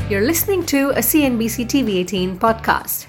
You're listening to a CNBC TV18 podcast.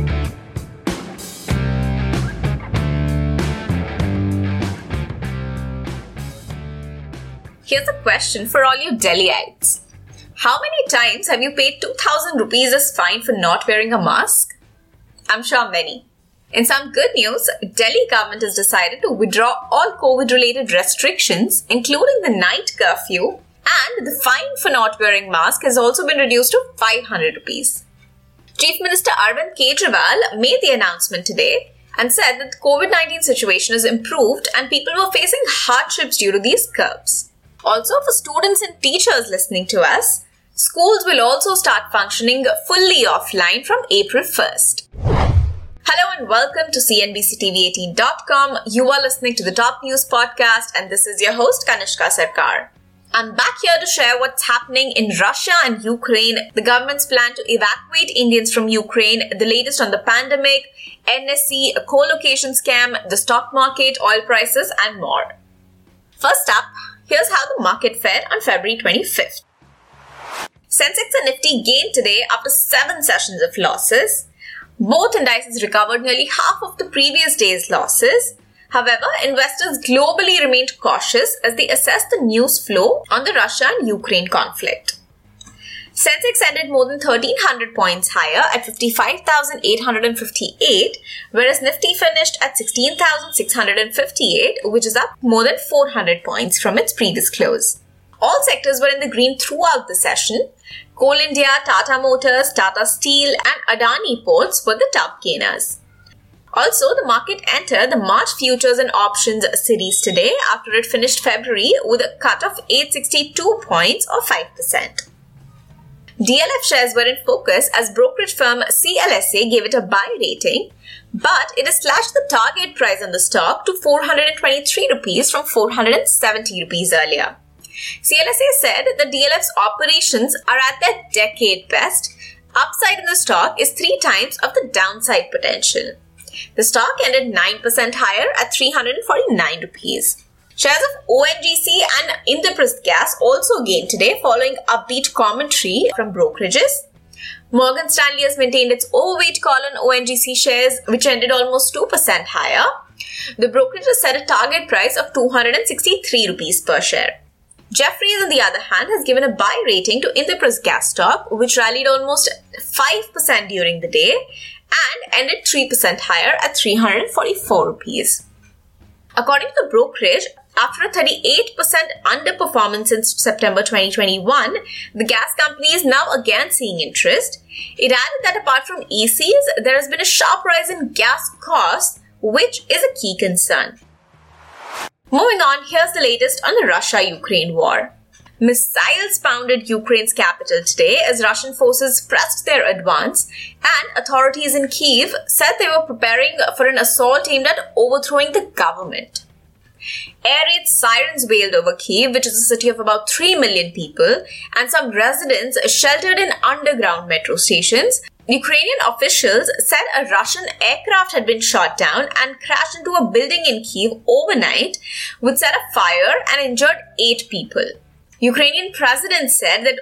Here's a question for all you Delhiites. How many times have you paid 2,000 rupees as fine for not wearing a mask? I'm sure many. In some good news, Delhi government has decided to withdraw all COVID-related restrictions, including the night curfew, and the fine for not wearing mask has also been reduced to 500 rupees. Chief Minister Arvind Kejriwal made the announcement today and said that the COVID-19 situation has improved and people were facing hardships due to these curbs. Also, for students and teachers listening to us, schools will also start functioning fully offline from April 1st. Hello and welcome to CNBCTV18.com. You are listening to the Top News Podcast and this is your host Kanishka Sarkar. I'm back here to share what's happening in Russia and Ukraine, the government's plan to evacuate Indians from Ukraine, the latest on the pandemic, NSE, a co-location scam, the stock market, oil prices and more. First up, here's how the market fared on February 25th. Sensex and Nifty gained today after 7 sessions of losses. Both indices recovered nearly half of the previous day's losses. However, investors globally remained cautious as they assessed the news flow on the Russia and Ukraine conflict. Sensex ended more than 1,300 points higher at 55,858, whereas Nifty finished at 16,658, which is up more than 400 points from its previous close. All sectors were in the green throughout the session. Coal India, Tata Motors, Tata Steel and Adani Ports were the top gainers. Also, the market entered the March futures and options series today after it finished February with a cut of 862 points or 5%. DLF shares were in focus as brokerage firm CLSA gave it a buy rating, but it has slashed the target price on the stock to 423 rupees from 470 rupees earlier. CLSA said that DLF's operations are at their decade best. Upside in the stock is 3 times of the downside potential. The stock ended 9% higher at 349 rupees. Shares of ONGC and Indraprastha Gas also gained today following upbeat commentary from brokerages. Morgan Stanley has maintained its overweight call on ONGC shares, which ended almost 2% higher. The brokerage has set a target price of 263 rupees per share. Jefferies, on the other hand, has given a buy rating to Indraprastha Gas stock, which rallied almost 5% during the day and ended 3% higher at 344 rupees. According to the brokerage, after a 38% underperformance since September 2021, the gas company is now again seeing interest. It added that apart from ECs, there has been a sharp rise in gas costs, which is a key concern. Moving on, here's the latest on the Russia-Ukraine war. Missiles pounded Ukraine's capital today as Russian forces pressed their advance, and authorities in Kyiv said they were preparing for an assault aimed at overthrowing the government. Air raid sirens wailed over Kyiv, which is a city of about 3 million people, and some residents sheltered in underground metro stations. Ukrainian officials said a Russian aircraft had been shot down and crashed into a building in Kyiv overnight, which set a fire and injured 8 people. Ukrainian president said that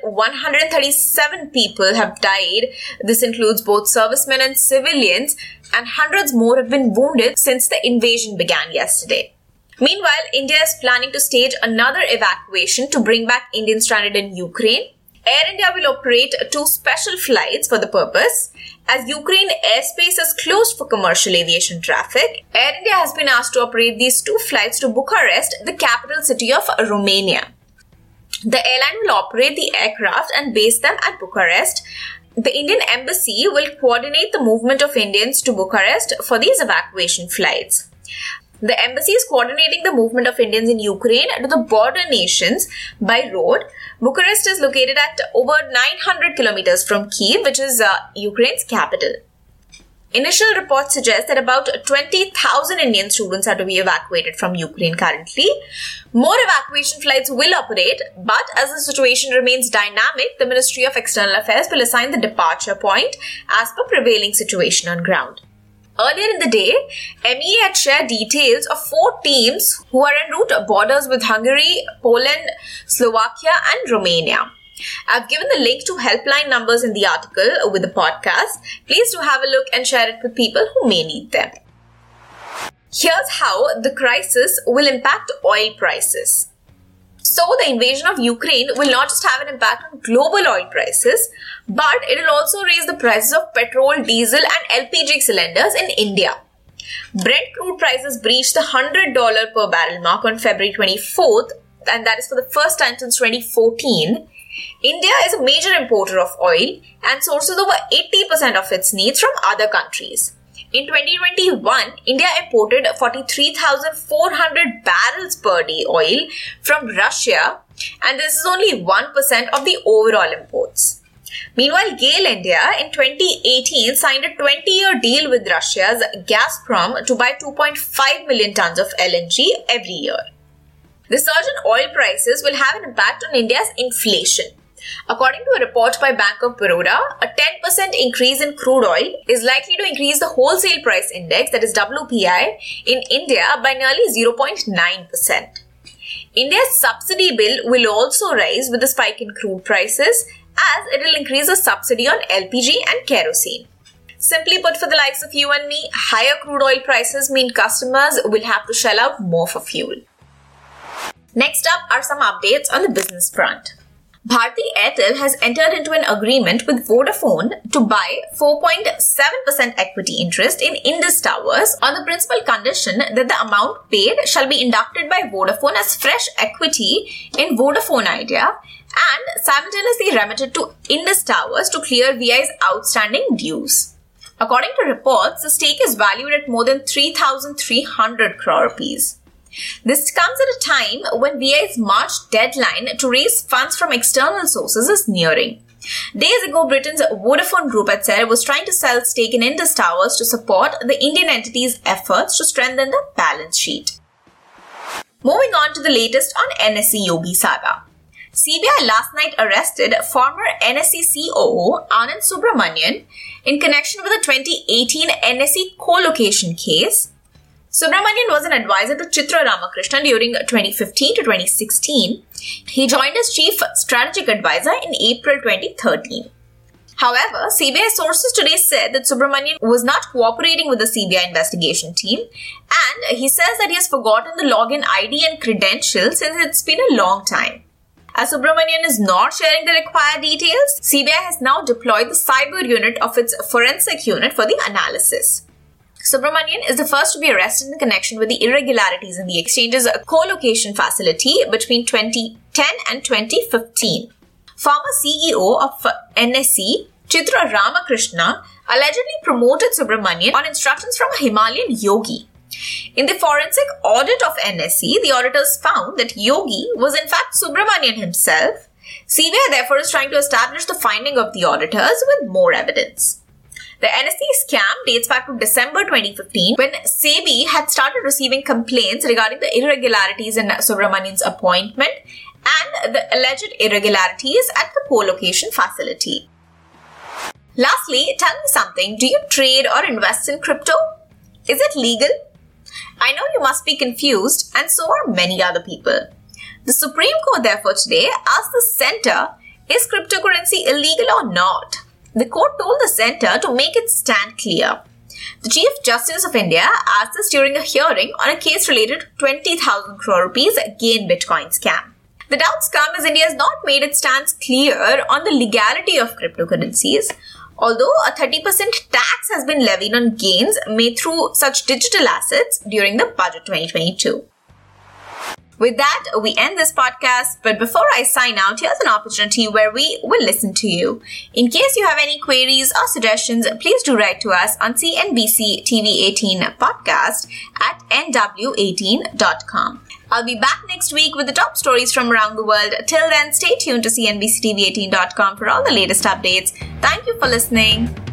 137 people have died. This includes both servicemen and civilians, and hundreds more have been wounded since the invasion began yesterday. Meanwhile, India is planning to stage another evacuation to bring back Indians stranded in Ukraine. Air India will operate 2 special flights for the purpose. As Ukraine airspace is closed for commercial aviation traffic, Air India has been asked to operate these 2 flights to Bucharest, the capital city of Romania. The airline will operate the aircraft and base them at Bucharest. The Indian embassy will coordinate the movement of Indians to Bucharest for these evacuation flights. The embassy is coordinating the movement of Indians in Ukraine to the border nations by road. Bucharest is located at over 900 kilometers from Kyiv, which is Ukraine's capital. Initial reports suggest that about 20,000 Indian students are to be evacuated from Ukraine currently. More evacuation flights will operate, but as the situation remains dynamic, the Ministry of External Affairs will assign the departure point as per prevailing situation on ground. Earlier in the day, MEA had shared details of 4 teams who are en route borders with Hungary, Poland, Slovakia and Romania. I've given the link to helpline numbers in the article with the podcast. Please do have a look and share it with people who may need them. Here's how the crisis will impact oil prices. So the invasion of Ukraine will not just have an impact on global oil prices, but it will also raise the prices of petrol, diesel and LPG cylinders in India. Brent crude prices breached the $100 per barrel mark on February 24th, and that is for the first time since 2014. India is a major importer of oil and sources over 80% of its needs from other countries. In 2021, India imported 43,400 barrels per day oil from Russia, and this is only 1% of the overall imports. Meanwhile, GAIL India in 2018 signed a 20-year deal with Russia's Gazprom to buy 2.5 million tons of LNG every year. The surge in oil prices will have an impact on India's inflation. According to a report by Bank of Baroda, a 10% increase in crude oil is likely to increase the wholesale price index, that is WPI, in India by nearly 0.9%. India's subsidy bill will also rise with the spike in crude prices, as it will increase the subsidy on LPG and kerosene. Simply put, for the likes of you and me, higher crude oil prices mean customers will have to shell out more for fuel. Next up are some updates on the business front. Bharti Airtel has entered into an agreement with Vodafone to buy 4.7% equity interest in Indus Towers on the principal condition that the amount paid shall be inducted by Vodafone as fresh equity in Vodafone Idea and simultaneously remitted to Indus Towers to clear VI's outstanding dues. According to reports, the stake is valued at more than 3,300 crore rupees. This comes at a time when VI's March deadline to raise funds from external sources is nearing. Days ago, Britain's Vodafone Group had said it was trying to sell stake in Indus Towers to support the Indian entity's efforts to strengthen the balance sheet. Moving on to the latest on NSE Yogi saga. CBI last night arrested former NSE COO Anand Subramanian in connection with the 2018 NSE co-location case. Subramanian was an advisor to Chitra Ramakrishnan during 2015 to 2016. He joined as chief strategic advisor in April 2013. However, CBI sources today said that Subramanian was not cooperating with the CBI investigation team, and he says that he has forgotten the login ID and credentials since it's been a long time. As Subramanian is not sharing the required details, CBI has now deployed the cyber unit of its forensic unit for the analysis. Subramanian is the first to be arrested in connection with the irregularities in the exchange's co-location facility between 2010 and 2015. Former CEO of NSE, Chitra Ramakrishna, allegedly promoted Subramanian on instructions from a Himalayan yogi. In the forensic audit of NSE, the auditors found that Yogi was in fact Subramanian himself. CBI therefore is trying to establish the finding of the auditors with more evidence. The NSE scam dates back to December 2015 when SEBI had started receiving complaints regarding the irregularities in Subramanian's appointment and the alleged irregularities at the co-location facility. Lastly, tell me something. Do you trade or invest in crypto? Is it legal? I know you must be confused, and so are many other people. The Supreme Court therefore today asked the centre, is cryptocurrency illegal or not? The court told the centre to make its stand clear. The Chief Justice of India asked this during a hearing on a case related to 20,000 crore rupees gain Bitcoin scam. The doubts come as India has not made its stance clear on the legality of cryptocurrencies, although a 30% tax has been levied on gains made through such digital assets during the Budget 2022. With that, we end this podcast, but before I sign out, here's an opportunity where we will listen to you. In case you have any queries or suggestions, please do write to us on CNBC TV 18 podcast at nw18.com. I'll be back next week with the top stories from around the world. Till then, stay tuned to CNBCTV18.com for all the latest updates. Thank you for listening.